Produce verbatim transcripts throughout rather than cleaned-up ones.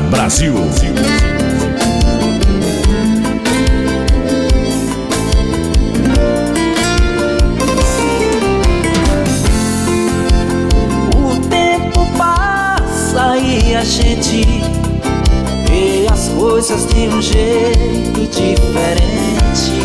Brasil. O tempo passa e a gente vê as coisas de um jeito diferente.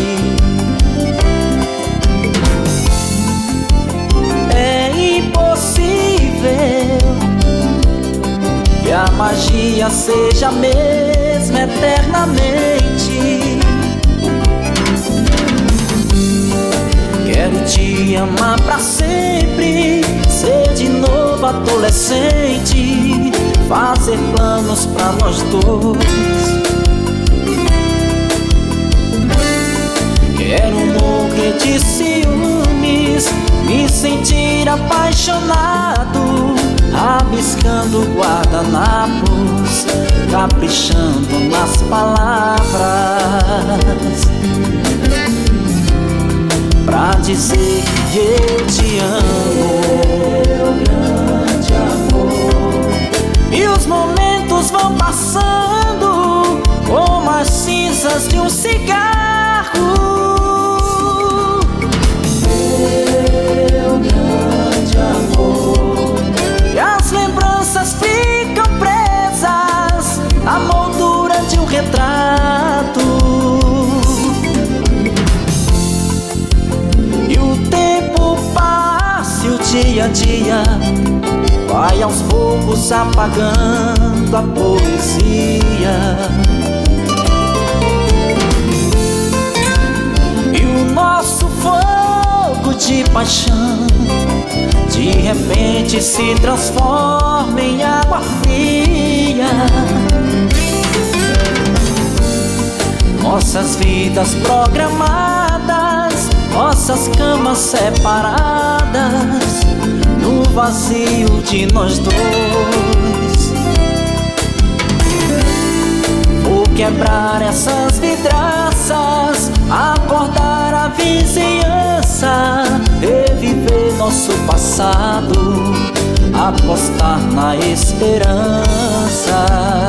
É impossível que a magia seja a mesma eternamente. Quero te amar pra sempre, ser de novo adolescente, fazer planos pra nós dois. Quero morrer de ciúmes, me sentir apaixonado, rabiscando guardanapos, caprichando nas palavras, pra dizer que eu te amo, meu grande amor. E os momentos vão passando como as cinzas de um cigarro. Meu grande amor. E as lembranças ficam presas à moldura de um retrato. E o tempo passa e o dia a dia vai aos poucos apagando a poesia. E o nosso fogo de paixão de repente se transforma em água fria. Nossas vidas programadas, nossas camas separadas, no vazio de nós dois. Vou quebrar essas vidraças, acordar a vizinhança, reviver nosso passado, apostar na esperança,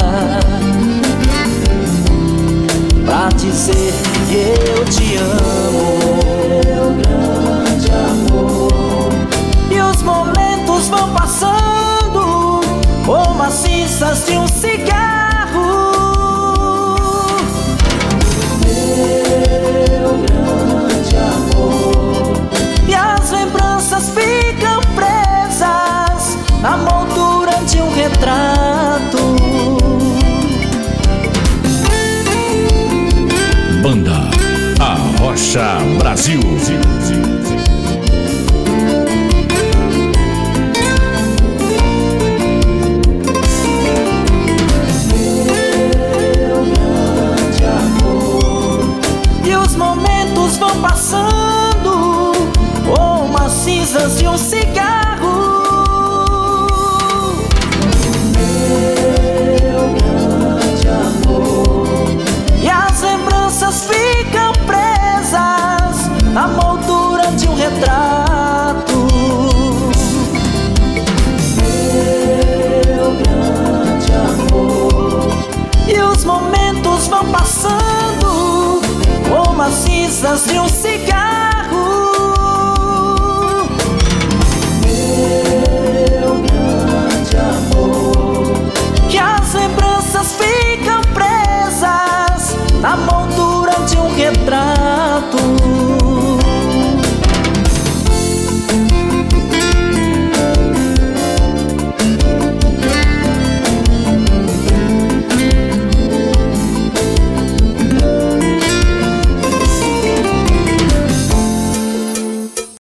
pra dizer que eu te amo, meu grande amor. E os momentos vão passando como as cinzas de um cigarro. Meu grande amor. E as lembranças ficam presas na moldura de um retrato. Banda A Rocha Brasil. Vão passando como as cinzas de um cigarro. Meu grande amor. E as lembranças ficam presas na moldura de um retrato. Meu grande amor. E os momentos vão passando como as cinzas de um cigarro.